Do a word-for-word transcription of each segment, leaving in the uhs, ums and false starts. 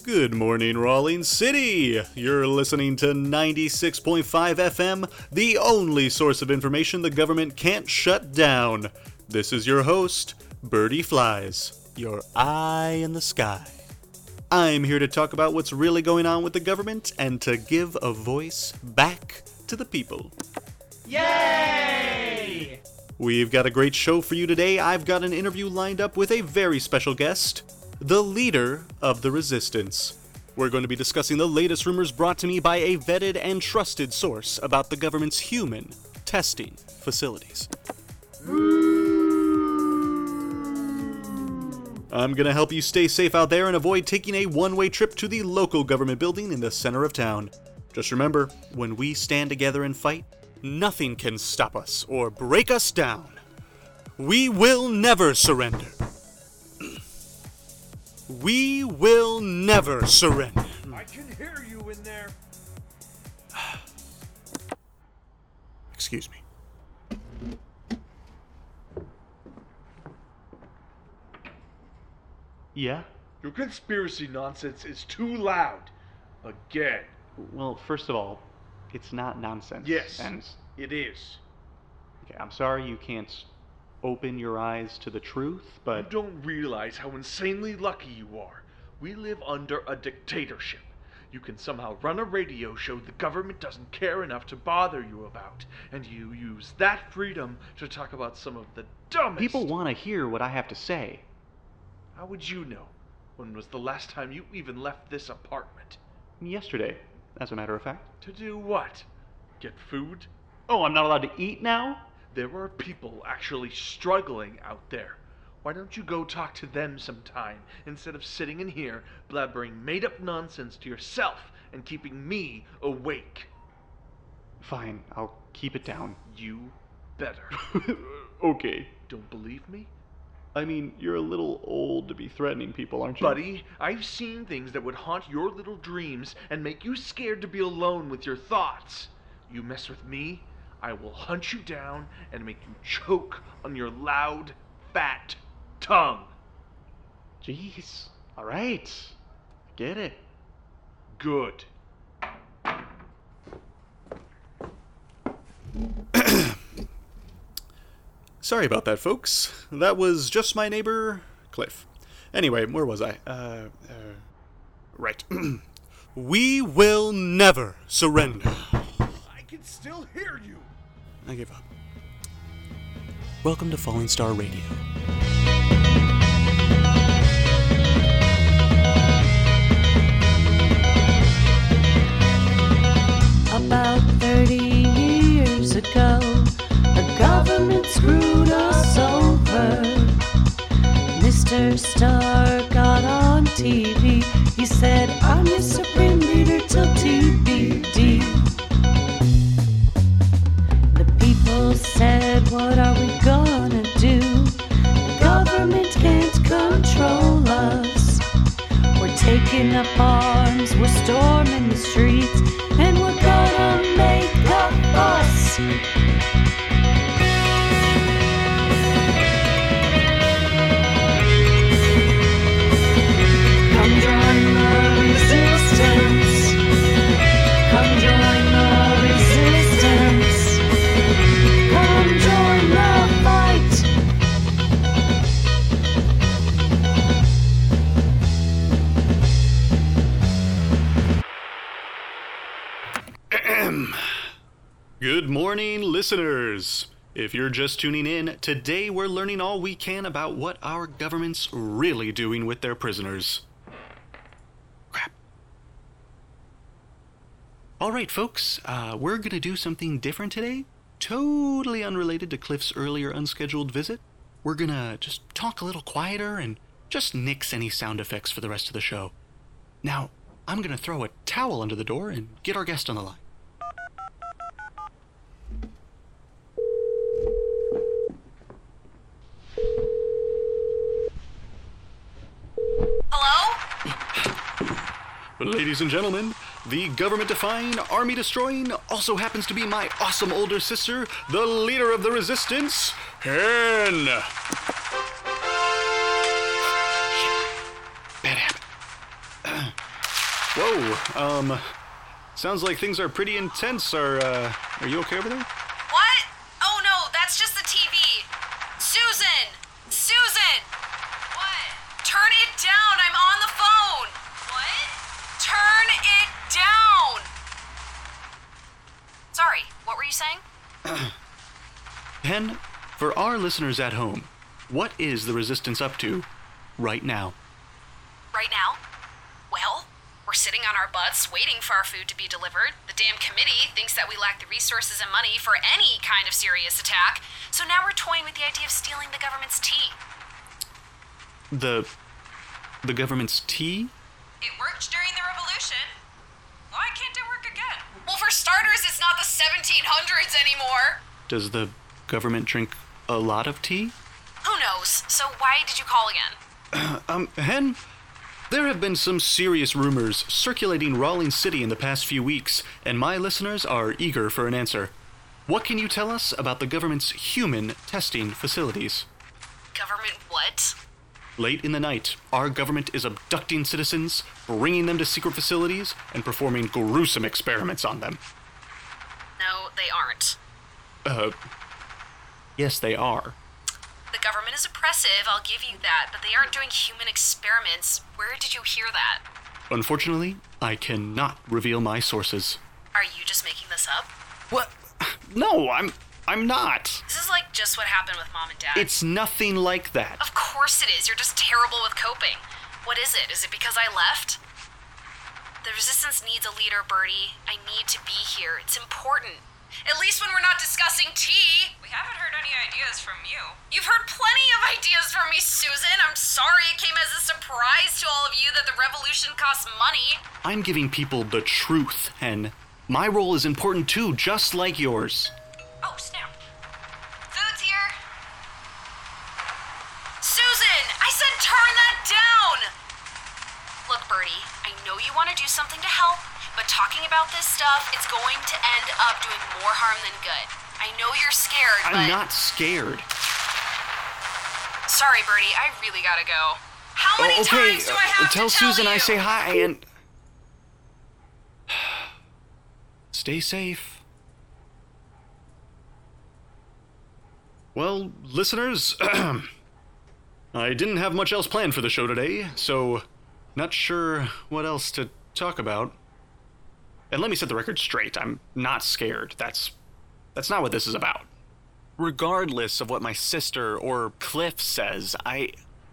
Good morning, Rawlings City! You're listening to ninety-six point five F M, the only source of information the government can't shut down. This is your host, Birdie Flies, your eye in the sky. I'm here to talk about what's really going on with the government and to give a voice back to the people. Yay! We've got a great show for you today. I've got an interview lined up with a very special guest, the leader of the resistance. We're going to be discussing the latest rumors brought to me by a vetted and trusted source about the government's human testing facilities. I'm going to help you stay safe out there and avoid taking a one-way trip to the local government building in the center of town. Just remember, when we stand together and fight, nothing can stop us or break us down. We will never surrender. We will never surrender. I can hear you in there. Excuse me. Yeah? Your conspiracy nonsense is too loud. Again. Well, first of all, it's not nonsense. Yes, And it is. okay, I'm sorry you can't open your eyes to the truth, You but don't realize how insanely lucky you are. We live under a dictatorship. You can somehow run a radio show the government doesn't care enough to bother you about, and you use that freedom to talk about some of the dumbest... people want to hear what I have to say. How would you know? When was the last time you even left this apartment? Yesterday, as a matter of fact. To do what? Get food? Oh, I'm not allowed to eat now? There are people actually struggling out there. Why don't you go talk to them sometime, instead of sitting in here blabbering made-up nonsense to yourself and keeping me awake? Fine, I'll keep it down. You better. Okay. Don't believe me? I mean, you're a little old to be threatening people, aren't you? Buddy, I've seen things that would haunt your little dreams and make you scared to be alone with your thoughts. You mess with me, I will hunt you down and make you choke on your loud, fat tongue. Jeez. All right. I get it. Good. Sorry about that, folks. That was just my neighbor, Cliff. Anyway, where was I? Uh, uh right. We will never surrender. I can still hear you. I give up. Welcome to Falling Star Radio. About thirty years ago, the government screwed us over. Mister Starr got on T V. He said, I'm your supreme leader till T B D. The people said, what are we gonna do? The government can't control us. We're taking up arms, we're storming the streets, and we're gonna make a fuss. Come join the resistance. Come join the resistance. Come join the fight. Good morning, listeners. If you're just tuning in, today we're learning all we can about what our government's really doing with their prisoners. Crap. All right, folks, uh, we're going to do something different today, totally unrelated to Cliff's earlier unscheduled visit. We're going to just talk a little quieter and just nix any sound effects for the rest of the show. Now, I'm going to throw a towel under the door and get our guest on the line. Ladies and gentlemen, the government-defying, army-destroying also happens to be my awesome older sister, the leader of the resistance, Hen. Bad habit. Whoa, um, sounds like things are pretty intense. Are, uh, are you okay over there? What? Oh no, that's just the T V. Susan! Susan! What? Turn it down, I'm on the phone! What? Turn it down! Sorry, what were you saying? Hen, for our listeners at home, what is the Resistance up to right now? Right now? Well, we're sitting on our butts waiting for our food to be delivered. The damn committee thinks that we lack the resources and money for any kind of serious attack, so now we're toying with the idea of stealing the government's tea. The... the government's tea? It worked during the revolution. Why can't it work again? Well, for starters, it's not the seventeen hundreds anymore. Does the government drink a lot of tea? Who knows? So why did you call again? um, Hen, there have been some serious rumors circulating Rawlings City in the past few weeks, and my listeners are eager for an answer. What can you tell us about the government's human testing facilities? Government what? Late in the night, our government is abducting citizens, bringing them to secret facilities, and performing gruesome experiments on them. No, they aren't. Uh, yes, they are. The government is oppressive, I'll give you that, but they aren't doing human experiments. Where did you hear that? Unfortunately, I cannot reveal my sources. Are you just making this up? What? No, I'm... I'm not. This is like just what happened with Mom and Dad. It's nothing like that. Of course it is. You're just terrible with coping. What is it? Is it because I left? The Resistance needs a leader, Bertie. I need to be here. It's important. At least when we're not discussing tea. We haven't heard any ideas from you. You've heard plenty of ideas from me, Susan. I'm sorry it came as a surprise to all of you that the revolution costs money. I'm giving people the truth, Hen. My role is important too, just like yours. Oh, snap. Food's here. Susan, I said turn that down! Look, Bertie, I know you want to do something to help, but talking about this stuff, it's going to end up doing more harm than good. I know you're scared, but... I'm not scared. Sorry, Bertie, I really gotta go. How many oh, okay. times do I have uh, tell to tell Susan you? I say hi and... Stay safe. Well, listeners, I didn't have much else planned for the show today, so not sure what else to talk about. And let me set the record straight, I'm not scared. That's that's not what this is about. Regardless of what my sister or Cliff says, I...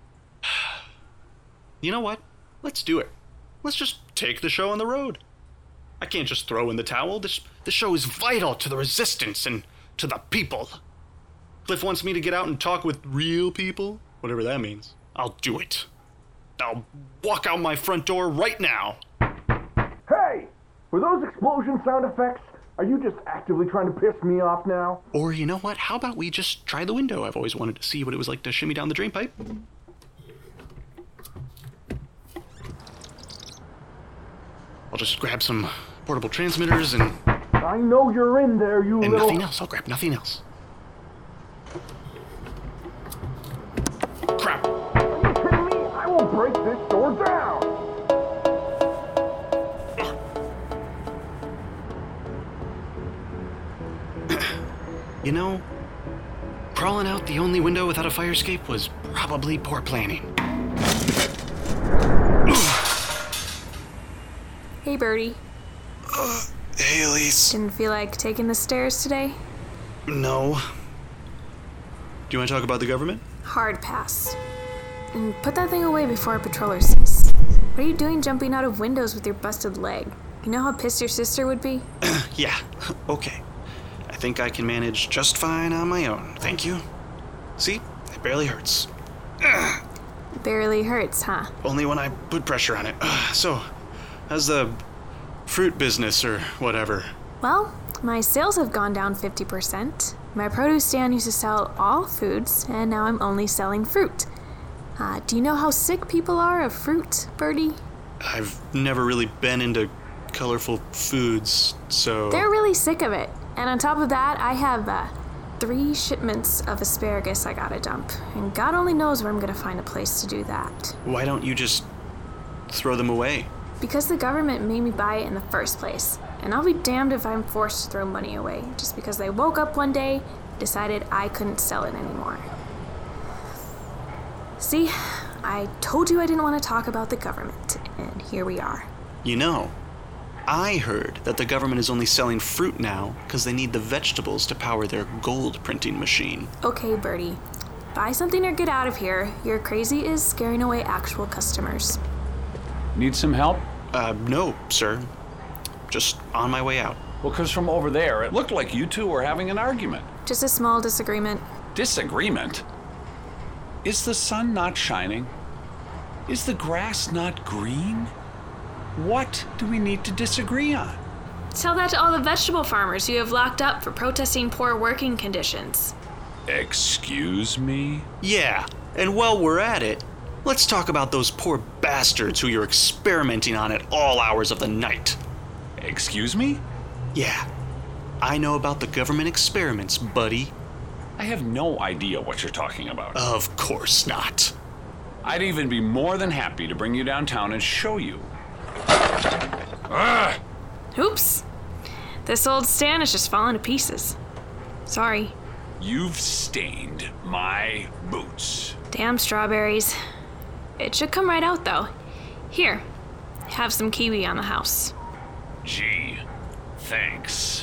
You know what? Let's do it. Let's just take the show on the road. I can't just throw in the towel. This, this show is vital to the Resistance and to the people. Cliff wants me to get out and talk with real people, whatever that means. I'll do it. I'll walk out my front door right now. Hey! Were those explosion sound effects? Are you just actively trying to piss me off now? Or you know what? How about we just try the window? I've always wanted to see what it was like to shimmy down the drain pipe. I'll just grab some portable transmitters and... I know you're in there, you and little... nothing else. I'll grab nothing else. Crap. Are you kidding me? I will break this door down! You know, crawling out the only window without a fire escape was probably poor planning. Hey, Bertie. Uh, hey, Elise. Didn't feel like taking the stairs today? No. Do you want to talk about the government? Hard pass. And put that thing away before our patroller sees. What are you doing jumping out of windows with your busted leg? You know how pissed your sister would be? Yeah, okay. I think I can manage just fine on my own, thank you. See? It barely hurts. Barely hurts, huh? Only when I put pressure on it. So, how's the fruit business or whatever? Well, my sales have gone down fifty percent. My produce stand used to sell all foods, and now I'm only selling fruit. Uh, do you know how sick people are of fruit, Bertie? I've never really been into colorful foods, so... They're really sick of it. And on top of that, I have uh, three shipments of asparagus I gotta dump. And God only knows where I'm gonna find a place to do that. Why don't you just throw them away? Because the government made me buy it in the first place. And I'll be damned if I'm forced to throw money away just because they woke up one day and decided I couldn't sell it anymore. See, I told you I didn't want to talk about the government, and here we are. You know, I heard that the government is only selling fruit now because they need the vegetables to power their gold printing machine. Okay, Birdie. Buy something or get out of here. Your crazy is scaring away actual customers. Need some help? Uh, no, sir. Just on my way out. Well, because from over there, it looked like you two were having an argument. Just a small disagreement. Disagreement? Is the sun not shining? Is the grass not green? What do we need to disagree on? Tell that to all the vegetable farmers you have locked up for protesting poor working conditions. Excuse me? Yeah, and while we're at it, let's talk about those poor bastards who you're experimenting on at all hours of the night. Excuse me? Yeah, I know about the government experiments, buddy. I have no idea what you're talking about. Of course not. I'd even be more than happy to bring you downtown and show you. Ah! Oops. This old stand is just falling to pieces. Sorry. You've stained my boots. Damn strawberries. It should come right out, though. Here, have some kiwi on the house. Gee, thanks.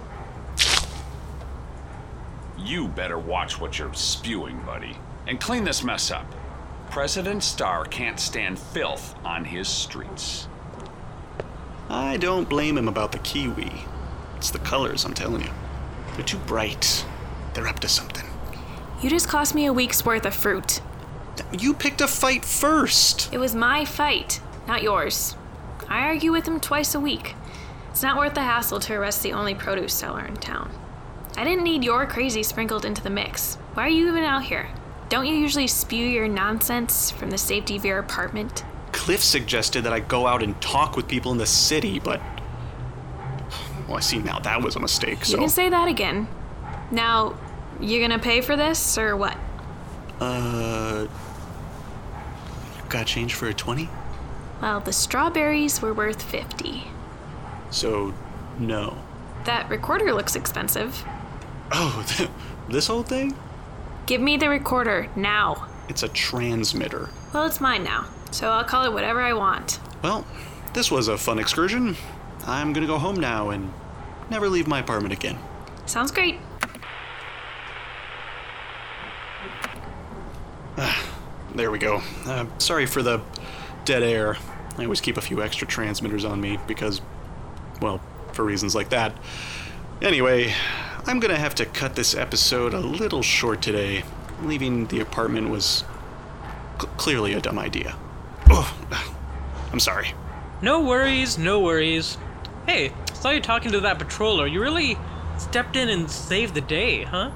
You better watch what you're spewing, buddy, and clean this mess up. President Starr can't stand filth on his streets. I don't blame him about the kiwi. It's the colors, I'm telling you. They're too bright. They're up to something. You just cost me a week's worth of fruit. You picked a fight first. It was my fight, not yours. I argue with him twice a week. It's not worth the hassle to arrest the only produce seller in town. I didn't need your crazy sprinkled into the mix. Why are you even out here? Don't you usually spew your nonsense from the safety of your apartment? Cliff suggested that I go out and talk with people in the city, but... Well, I see now that was a mistake, so... You can say that again. Now, you gonna pay for this, or what? Uh... Got change for a twenty? Well, the strawberries were worth fifty. So, no. That recorder looks expensive. Oh, this whole thing? Give me the recorder, now. It's a transmitter. Well, it's mine now, so I'll call it whatever I want. Well, this was a fun excursion. I'm gonna go home now and never leave my apartment again. Sounds great. There we go. Uh, sorry for the dead air. I always keep a few extra transmitters on me because, well, for reasons like that. Anyway, I'm gonna have to cut this episode a little short today. Leaving the apartment was cl- clearly a dumb idea. Oh, I'm sorry. No worries, no worries. Hey, saw you talking to that patroller. You really stepped in and saved the day, huh?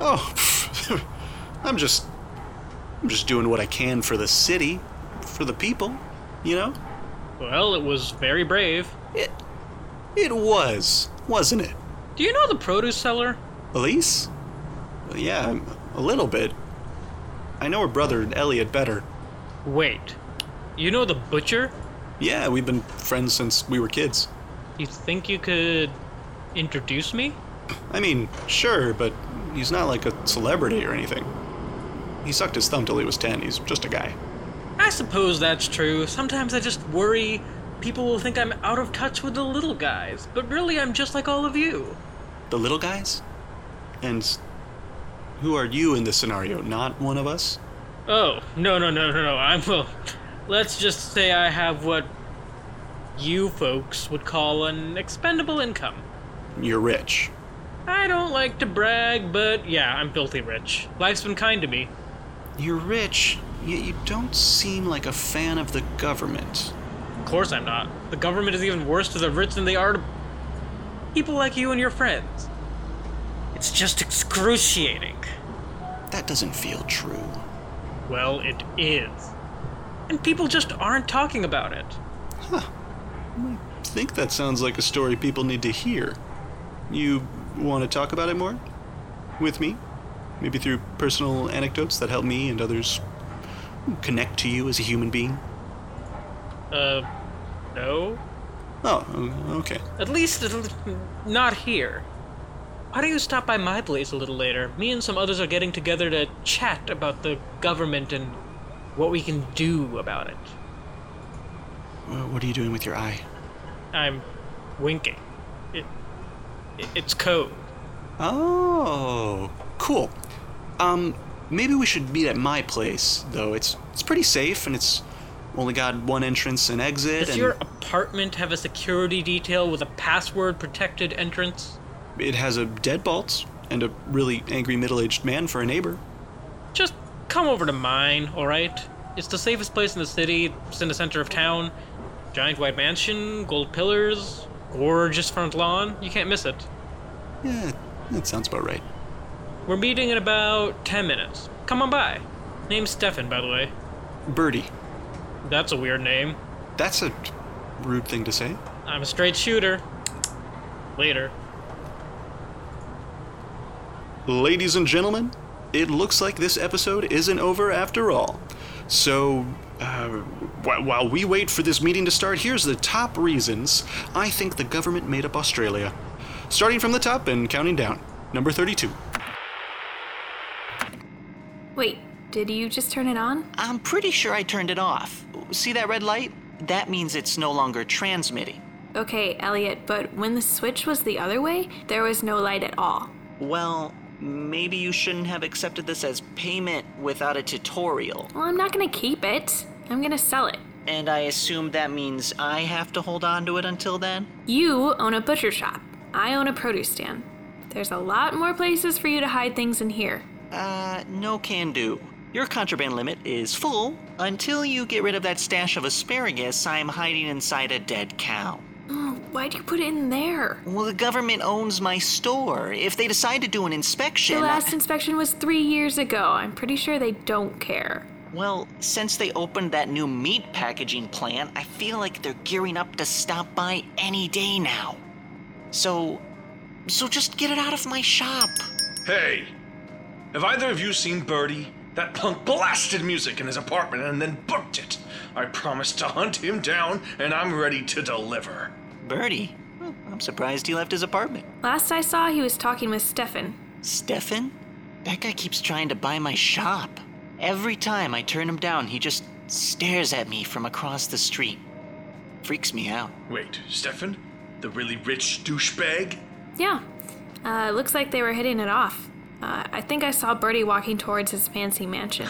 Oh, I'm just... I'm just doing what I can for the city, for the people, you know? Well, it was very brave. It... It was, wasn't it? Do you know the produce seller? Elise? Well, yeah, a little bit. I know her brother, Elliot, better. Wait, you know the butcher? Yeah, we've been friends since we were kids. You think you could introduce me? I mean, sure, but he's not like a celebrity or anything. He sucked his thumb till he was ten. He's just a guy. I suppose that's true. Sometimes I just worry people will think I'm out of touch with the little guys, but really I'm just like all of you. The little guys? And who are you in this scenario? Not one of us? Oh, no, no, no, no, no. I'm, well, let's just say I have what you folks would call an expendable income. You're rich. I don't like to brag, but yeah, I'm filthy rich. Life's been kind to me. You're rich, yet you don't seem like a fan of the government. Of course I'm not. The government is even worse to the rich than they are to people like you and your friends. It's just excruciating. That doesn't feel true. Well, it is. And people just aren't talking about it. Huh. I think that sounds like a story people need to hear. You want to talk about it more? With me? Maybe through personal anecdotes that help me and others connect to you as a human being? Uh, No? Oh, okay. At least not here. Why don't you stop by my place a little later? Me and some others are getting together to chat about the government and what we can do about it. What are you doing with your eye? I'm winking. It, it it's code. Oh, cool. Um, maybe we should meet at my place, though. It's it's pretty safe, and it's only got one entrance and exit. Does and your apartment have a security detail with a password-protected entrance? It has a deadbolt and a really angry middle-aged man for a neighbor. Just come over to mine, alright? It's the safest place in the city. It's in the center of town. Giant white mansion, gold pillars, gorgeous front lawn. You can't miss it. Yeah, that sounds about right. We're meeting in about ten minutes. Come on by. Name's Stefan, by the way. Birdie. That's a weird name. That's a rude thing to say. I'm a straight shooter. Later. Ladies and gentlemen, it looks like this episode isn't over after all. So, uh, wh- while we wait for this meeting to start, here's the top reasons I think the government made up Australia. Starting from the top and counting down. Number thirty-two. Wait, did you just turn it on? I'm pretty sure I turned it off. See that red light? That means it's no longer transmitting. Okay, Elliot, but when the switch was the other way, there was no light at all. Well, maybe you shouldn't have accepted this as payment without a tutorial. Well, I'm not gonna keep it. I'm gonna sell it. And I assume that means I have to hold on to it until then? You own a butcher shop. I own a produce stand. There's a lot more places for you to hide things in here. Uh, no can do. Your contraband limit is full until you get rid of that stash of asparagus I'm hiding inside a dead cow. Oh, why'd you put it in there? Well, the government owns my store. If they decide to do an inspection... The last I... inspection was three years ago. I'm pretty sure they don't care. Well, since they opened that new meat packaging plant, I feel like they're gearing up to stop by any day now. So... So just get it out of my shop. Hey! Have either of you seen Birdie? That punk blasted music in his apartment and then booked it. I promised to hunt him down, and I'm ready to deliver. Birdie? Well, I'm surprised he left his apartment. Last I saw, he was talking with Stefan. Stefan? That guy keeps trying to buy my shop. Every time I turn him down, he just stares at me from across the street. Freaks me out. Wait, Stefan? The really rich douchebag? Yeah. Uh, looks like they were hitting it off. Uh, I think I saw Birdie walking towards his fancy mansion.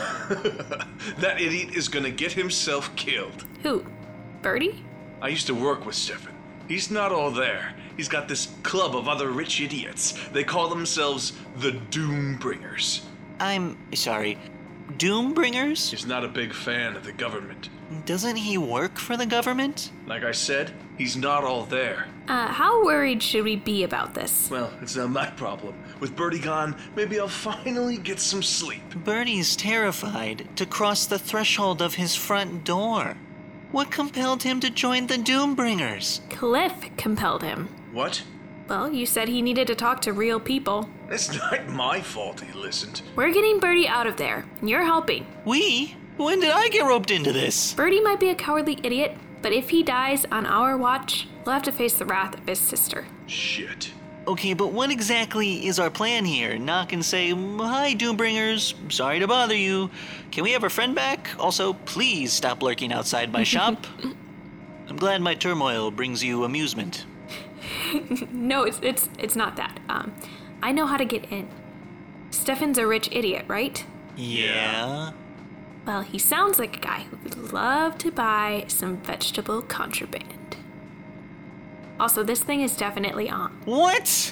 That idiot is gonna get himself killed. Who? Birdie? I used to work with Stefan. He's not all there. He's got this club of other rich idiots. They call themselves the Doombringers. I'm sorry, Doombringers? He's not a big fan of the government. Doesn't he work for the government? Like I said, he's not all there. Uh, how worried should we be about this? Well, it's not my problem. With Birdie gone, maybe I'll finally get some sleep. Birdie's terrified to cross the threshold of his front door. What compelled him to join the Doombringers? Cliff compelled him. What? Well, you said he needed to talk to real people. It's not my fault he listened. We're getting Birdie out of there, and you're helping. We? When did I get roped into this? Birdie might be a cowardly idiot, but if he dies on our watch, he'll have to face the wrath of his sister. Shit. Okay, but what exactly is our plan here? Knock and say, "Hi, Doombringers. Sorry to bother you. Can we have our friend back? Also, please stop lurking outside my shop." I'm glad my turmoil brings you amusement. No, it's it's it's not that. Um, I know how to get in. Stefan's a rich idiot, right? Yeah. Well, he sounds like a guy who would love to buy some vegetable contraband. Also, this thing is definitely on. What?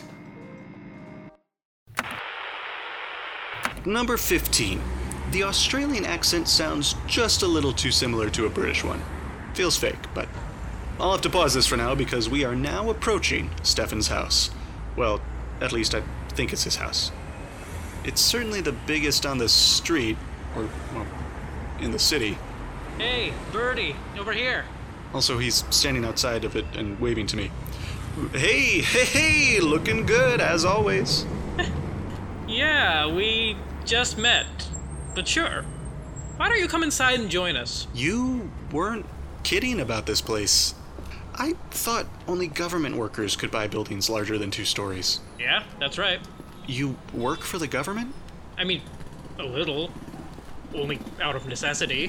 Number fifteen. The Australian accent sounds just a little too similar to a British one. Feels fake, but I'll have to pause this for now because we are now approaching Stefan's house. Well, at least I think it's his house. It's certainly the biggest on the street, or, well, in the city. Hey, Birdie, over here. Also, he's standing outside of it and waving to me. Hey, hey, hey, looking good, as always. Yeah, we just met. But sure. Why don't you come inside and join us? You weren't kidding about this place. I thought only government workers could buy buildings larger than two stories. Yeah, that's right. You work for the government? I mean, a little. Only out of necessity.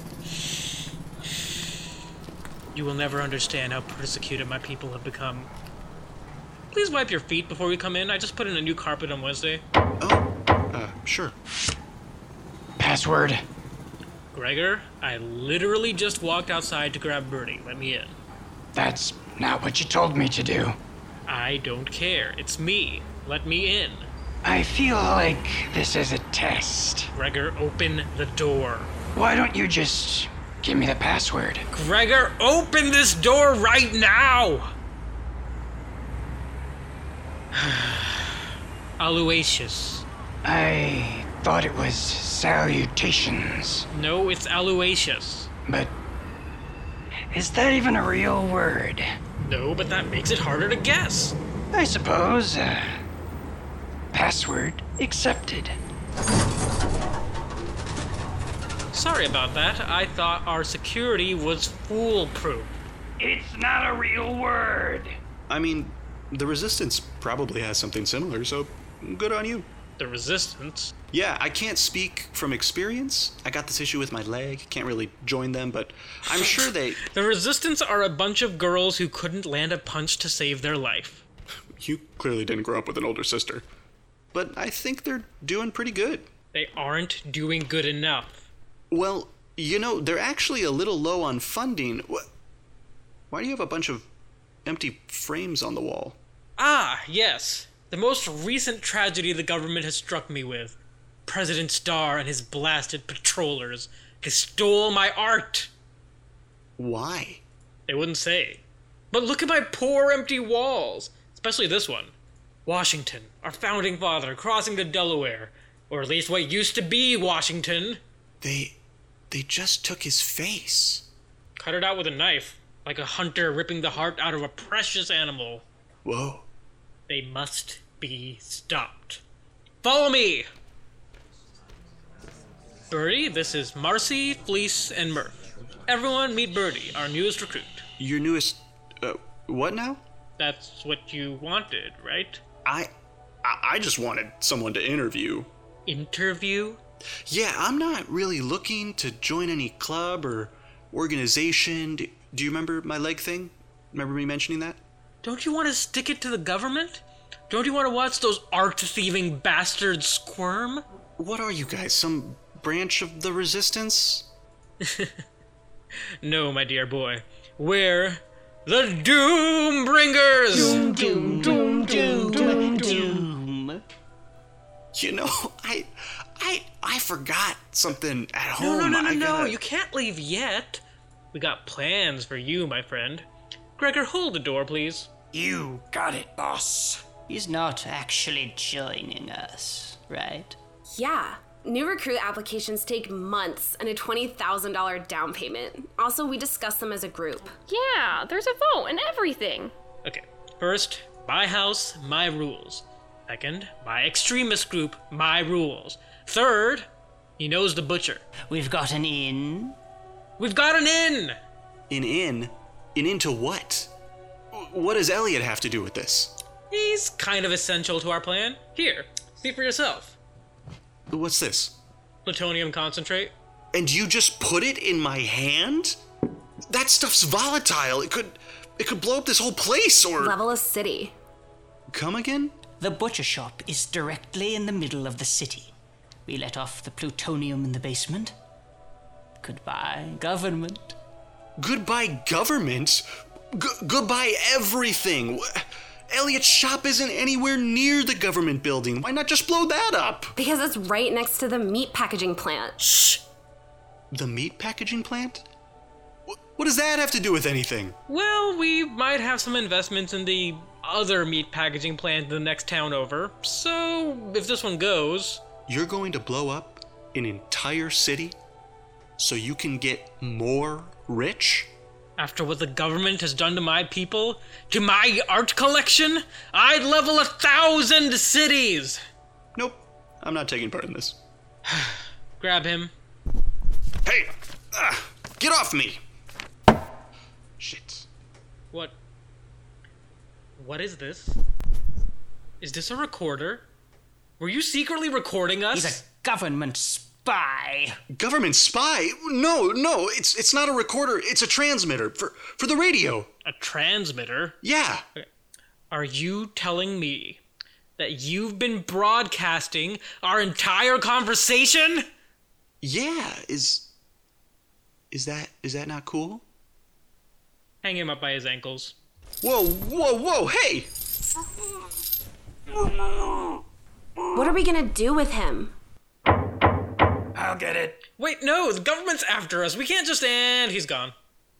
You will never understand how persecuted my people have become. Please wipe your feet before we come in. I just put in a new carpet on Wednesday. Oh, uh, sure. Password. Gregor, I literally just walked outside to grab Birdie. Let me in. That's not what you told me to do. I don't care. It's me. Let me in. I feel like this is a test. Gregor, open the door. Why don't you just give me the password? Gregor, open this door right now! Aloysius. I thought it was salutations. No, it's Aloysius. But is that even a real word? No, but that makes it harder to guess. I suppose. Uh, password accepted. Sorry about that. I thought our security was foolproof. It's not a real word. I mean, the Resistance probably has something similar, so good on you. The Resistance? Yeah, I can't speak from experience. I got this issue with my leg. Can't really join them, but I'm sure they... The Resistance are a bunch of girls who couldn't land a punch to save their life. You clearly didn't grow up with an older sister. But I think they're doing pretty good. They aren't doing good enough. Well, you know, they're actually a little low on funding. Why do you have a bunch of empty frames on the wall? Ah, yes. The most recent tragedy the government has struck me with. President Starr and his blasted patrollers. They stole my art. Why? They wouldn't say. But look at my poor empty walls. Especially this one. Washington, our founding father, crossing the Delaware. Or at least what used to be Washington. They... they just took his face. Cut it out with a knife. Like a hunter ripping the heart out of a precious animal. Whoa. They must be stopped. Follow me! Birdie, this is Marcy, Fleece, and Murph. Everyone meet Birdie, our newest recruit. Your newest... Uh, what now? That's what you wanted, right? I... I just wanted someone to interview. Interview? Yeah, I'm not really looking to join any club or organization. Do, do you remember my leg thing? Remember me mentioning that? Don't you want to stick it to the government? Don't you want to watch those art-thieving bastards squirm? What are you guys, some branch of the Resistance? No, my dear boy. We're the Doom Bringers! Doom, doom, doom, doom, doom, doom. You know, I... I... I forgot something at home. No, no, no, no, I no. gotta... You can't leave yet. We got plans for you, my friend. Gregor, hold the door, please. You got it, boss. He's not actually joining us, right? Yeah. New recruit applications take months and a twenty thousand dollars down payment. Also, we discuss them as a group. Yeah, there's a vote and everything. Okay, first, my house, my rules. Second, my extremist group, my rules. Third, he knows the butcher. We've got an inn. We've got an inn! An inn? An inn to what? What does Elliot have to do with this? He's kind of essential to our plan. Here, see for yourself. What's this? Plutonium concentrate. And you just put it in my hand? That stuff's volatile. It could... it could blow up this whole place, or... Level a city. Come again? The butcher shop is directly in the middle of the city. We let off the plutonium in the basement. Goodbye, government. Goodbye, government? G- goodbye, everything. Elliot's shop isn't anywhere near the government building. Why not just blow that up? Because it's right next to the meat packaging plant. Shh. The meat packaging plant? Wh- what does that have to do with anything? Well, we might have some investments in the other meat packaging plant in the next town over. So, if this one goes... You're going to blow up an entire city so you can get more rich? After what the government has done to my people, to my art collection, I'd level a thousand cities! Nope, I'm not taking part in this. Grab him. Hey! Ah, get off me! Shit. What? What is this? Is this a recorder? Were you secretly recording us? He's a government spy. Government spy? No, no, it's it's not a recorder. It's a transmitter for for the radio. A transmitter? Yeah. Okay. Are you telling me that you've been broadcasting our entire conversation? Yeah. Is is that is that not cool? Hang him up by his ankles. Whoa, whoa, whoa! Hey! What are we gonna do with him? I'll get it. Wait, no, the government's after us. We can't just... And he's gone.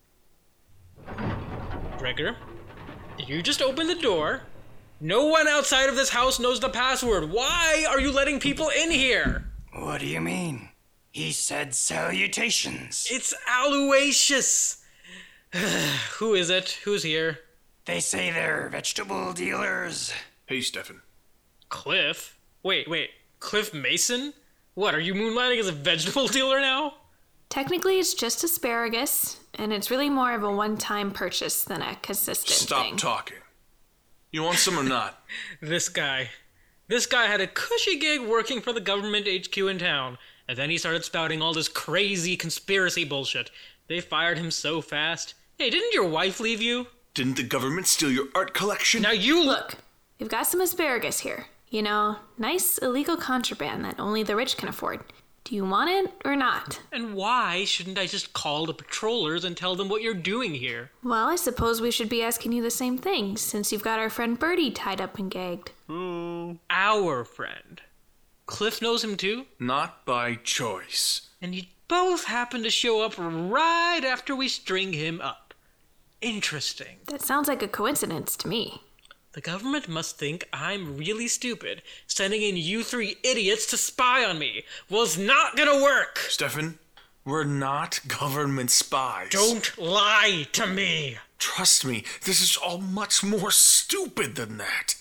Gregor, you just opened the door. No one outside of this house knows the password. Why are you letting people in here? What do you mean? He said salutations. It's Aloysius. Who is it? Who's here? They say they're vegetable dealers. Hey, Stefan. Cliff? Wait, wait. Cliff Mason? What, are you moonlighting as a vegetable dealer now? Technically, it's just asparagus, and it's really more of a one-time purchase than a consistent Stop thing. talking. You want some or not? This guy. This guy had a cushy gig working for the government H Q in town, and then he started spouting all this crazy conspiracy bullshit. They fired him so fast. Hey, didn't your wife leave you? Didn't the government steal your art collection? Now you... Look, we've got some asparagus here. You know, nice illegal contraband that only the rich can afford. Do you want it or not? And why shouldn't I just call the patrollers and tell them what you're doing here? Well, I suppose we should be asking you the same thing, since you've got our friend Birdie tied up and gagged. Mm. Our friend. Cliff knows him too? Not by choice. And you both happen to show up right after we string him up. Interesting. That sounds like a coincidence to me. The government must think I'm really stupid. Sending in you three idiots to spy on me was not gonna work. Stefan, we're not government spies. Don't lie to me. Trust me, this is all much more stupid than that.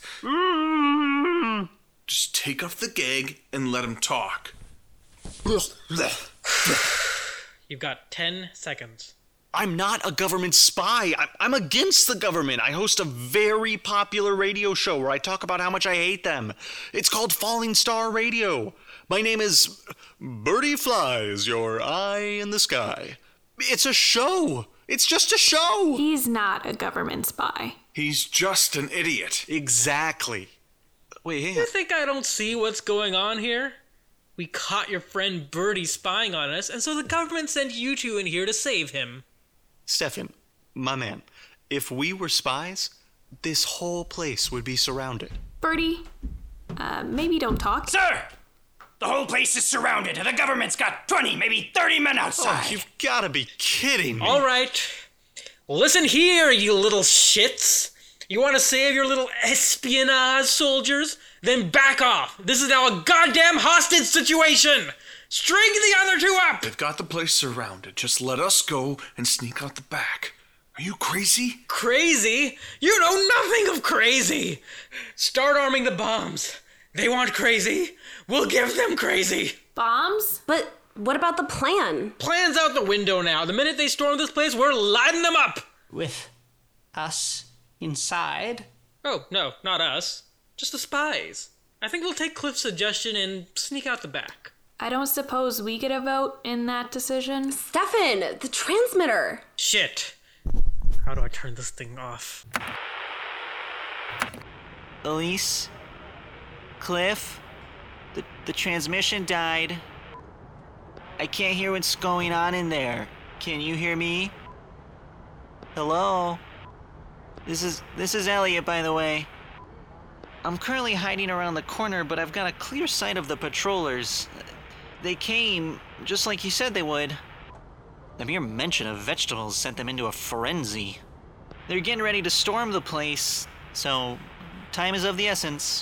Just take off the gag and let him talk. You've got ten seconds. I'm not a government spy. I'm, I'm against the government. I host a very popular radio show where I talk about how much I hate them. It's called Falling Star Radio. My name is Birdie Flies, your eye in the sky. It's a show. It's just a show. He's not a government spy. He's just an idiot. Exactly. Wait, hang on. You think I don't see what's going on here? We caught your friend Birdie spying on us, and so the government sent you two in here to save him. Stefan, my man, if we were spies, this whole place would be surrounded. Birdie, uh, maybe don't talk. Sir! The whole place is surrounded, and the government's got twenty, maybe thirty men outside. Oh, you've got to be kidding me. All right. Listen here, you little shits. You want to save your little espionage soldiers? Then back off. This is now a goddamn hostage situation. String the other two up! They've got the place surrounded. Just let us go and sneak out the back. Are you crazy? Crazy? You know nothing of crazy. Start arming the bombs. They want crazy. We'll give them crazy. Bombs? But what about the plan? Plan's out the window now. The minute they storm this place, we're lighting them up. With us inside? Oh, no, not us. Just the spies. I think we'll take Cliff's suggestion and sneak out the back. I don't suppose we get a vote in that decision? Stefan, the transmitter. Shit. How do I turn this thing off? Elise? Cliff? The, the transmission died. I can't hear what's going on in there. Can you hear me? Hello? This is, this is Elliot, by the way. I'm currently hiding around the corner, but I've got a clear sight of the patrollers. They came, just like you said they would. The mere mention of vegetables sent them into a frenzy. They're getting ready to storm the place, so time is of the essence.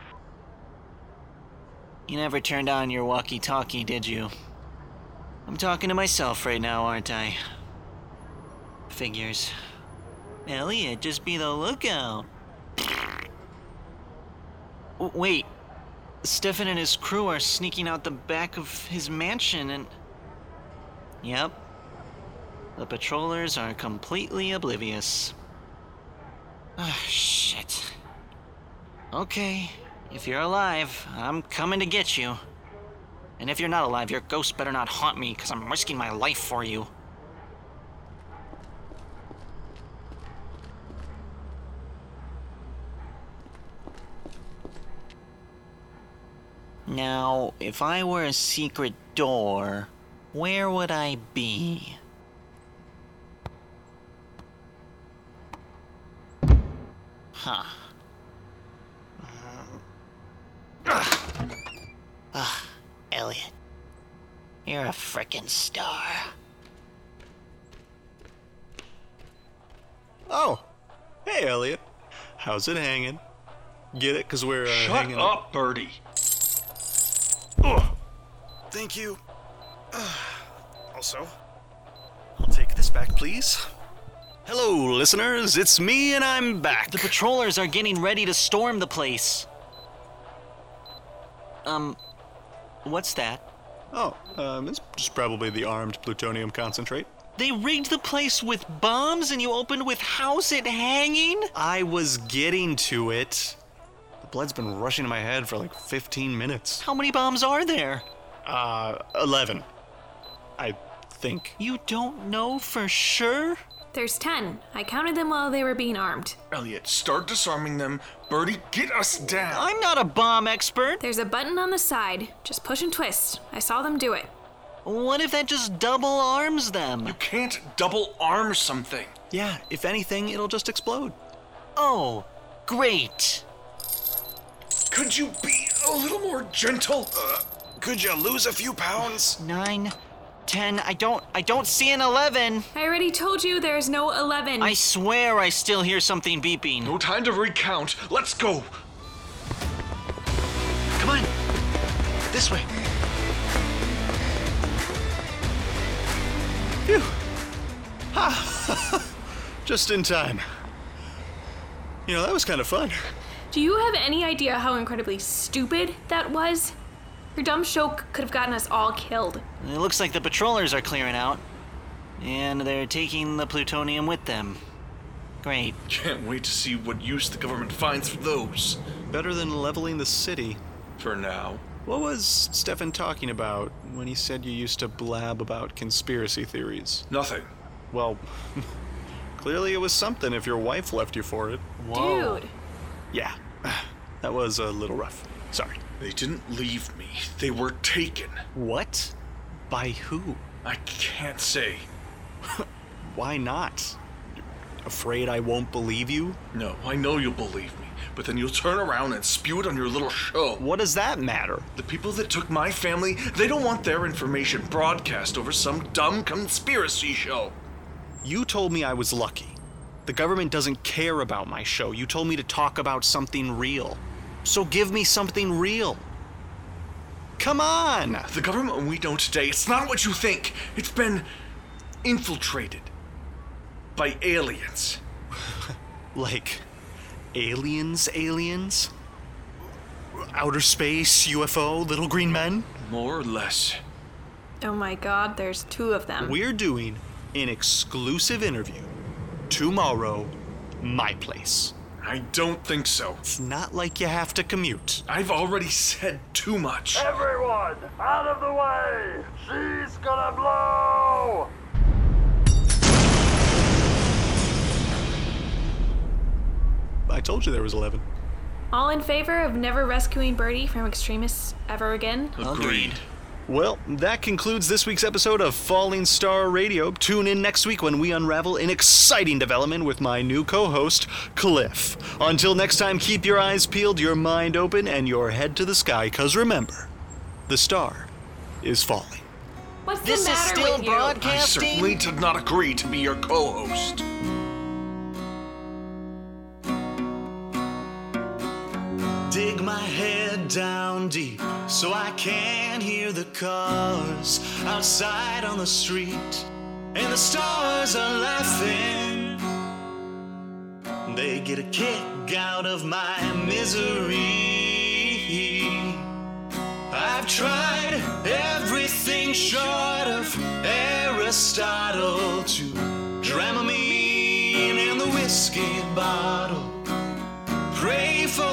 You never turned on your walkie-talkie, did you? I'm talking to myself right now, aren't I? Figures. Elliot, just be the lookout. W- wait. Stefan and his crew are sneaking out the back of his mansion and... Yep. The patrollers are completely oblivious. Ah, shit. Okay, if you're alive, I'm coming to get you. And if you're not alive, your ghost better not haunt me, because I'm risking my life for you. Now, if I were a secret door, where would I be? Huh. Ugh. Ugh, Elliot. You're a frickin' star. Oh, hey, Elliot. How's it hanging? Get it? Because we're uh, Shut hanging up, Birdie. Ugh. Thank you. Uh, also, I'll take this back, please. Hello, listeners. It's me, and I'm back. The patrollers are getting ready to storm the place. Um, what's that? Oh, um, it's just probably the armed plutonium concentrate. They rigged the place with bombs and you opened with "How's it hanging?" I was getting to it. The blood's been rushing to my head for like fifteen minutes. How many bombs are there? Uh, eleven. I think. You don't know for sure? There's ten. I counted them while they were being armed. Elliot, start disarming them. Birdie, get us down. I'm not a bomb expert. There's a button on the side. Just push and twist. I saw them do it. What if that just double arms them? You can't double arm something. Yeah, if anything, it'll just explode. Oh, great. Could you be a little more gentle? Uh, could you lose a few pounds? Nine, ten, I don't, I don't see an eleven. I already told you there's no eleven. I swear I still hear something beeping. No time to recount. Let's go. Come on. This way. Phew. Ha! Just in time. You know, that was kind of fun. Do you have any idea how incredibly stupid that was? Your dumb show could have gotten us all killed. It looks like the patrollers are clearing out. And they're taking the plutonium with them. Great. Can't wait to see what use the government finds for those. Better than leveling the city. For now. What was Stefan talking about when he said you used to blab about conspiracy theories? Nothing. Well, clearly it was something if your wife left you for it. Whoa. Dude. Yeah, that was a little rough. Sorry. They didn't leave me. They were taken. What? By who? I can't say. Why not? Afraid I won't believe you? No, I know you'll believe me. But then you'll turn around and spew it on your little show. What does that matter? The people that took my family, they don't want their information broadcast over some dumb conspiracy show. You told me I was lucky. The government doesn't care about my show. You told me to talk about something real. So give me something real. Come on! The government we know today, it's not what you think. It's been infiltrated by aliens. Like aliens, aliens? Outer space, U F O, little green men? More or less. Oh my god, there's two of them. We're doing an exclusive interview tomorrow, my place. I don't think so. It's not like you have to commute. I've already said too much. Everyone, out of the way! She's gonna blow! I told you there was eleven. All in favor of never rescuing Birdie from extremists ever again? Agreed. Well, that concludes this week's episode of Falling Star Radio. Tune in next week when we unravel an exciting development with my new co-host, Cliff. Until next time, keep your eyes peeled, your mind open, and your head to the sky, because remember, the star is falling. What's This the is matter still with you? I broadcasting? certainly did not agree to be your co-host. Dig my head down deep so I can hear the cars outside on the street. And the stars are laughing. They get a kick out of my misery. I've tried everything short of Aristotle to Dramamine and the whiskey bottle.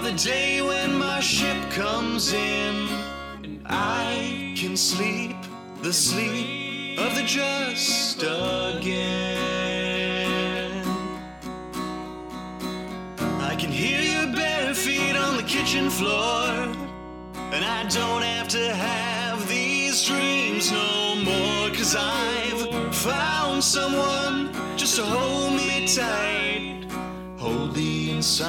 the day when my ship comes in, and I can sleep the sleep of the just again. I can hear your bare feet on the kitchen floor, and I don't have to have these dreams no more, 'cause I've found someone just to hold me tight, hold the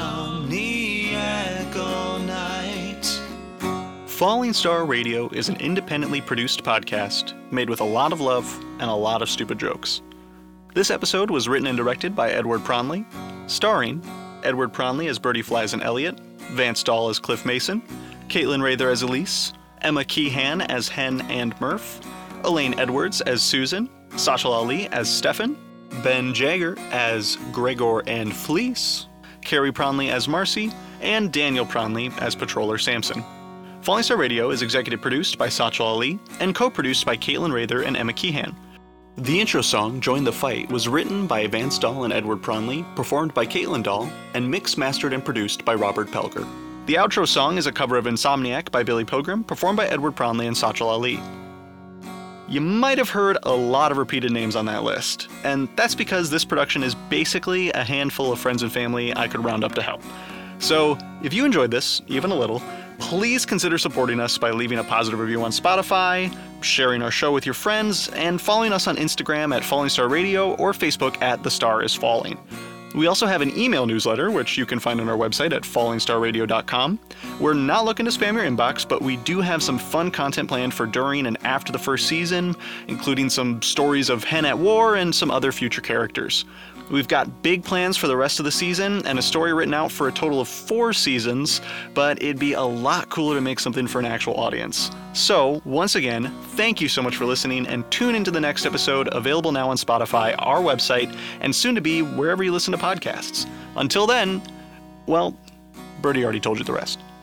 insomniac all night. Falling Star Radio is an independently produced podcast made with a lot of love and a lot of stupid jokes. This episode was written and directed by Edward Pronley, starring Edward Pronley as Birdie Flies and Elliot, Vance Dahl as Cliff Mason, Caitlin Rather as Elise, Emma Keehan as Hen and Murph, Elaine Edwards as Susan, Sachal Ali as Stefan, Ben Jagger as Gregor and Fleece, Carrie Pronley as Marcy, and Daniel Pronley as Patroller Samson. Falling Star Radio is executive produced by Sachal Ali and co-produced by Caitlin Rather and Emma Keehan. The intro song, Join the Fight, was written by Vance Dahl and Edward Pronley, performed by Caitlin Dahl, and mixed, mastered, and produced by Robert Pelger. The outro song is a cover of Insomniac by Billy Pilgrim, performed by Edward Pronley and Sachal Ali. You might have heard a lot of repeated names on that list, and that's because this production is basically a handful of friends and family I could round up to help. So, if you enjoyed this, even a little, please consider supporting us by leaving a positive review on Spotify, sharing our show with your friends, and following us on Instagram at Falling Star Radio or Facebook at The Star Is Falling. We also have an email newsletter, which you can find on our website at falling star radio dot com. We're not looking to spam your inbox, but we do have some fun content planned for during and after the first season, including some stories of Hen at War and some other future characters. We've got big plans for the rest of the season and a story written out for a total of four seasons, but it'd be a lot cooler to make something for an actual audience. So, once again, thank you so much for listening, and tune into the next episode, available now on Spotify, our website, and soon to be wherever you listen to podcasts. Until then, well, Birdie already told you the rest.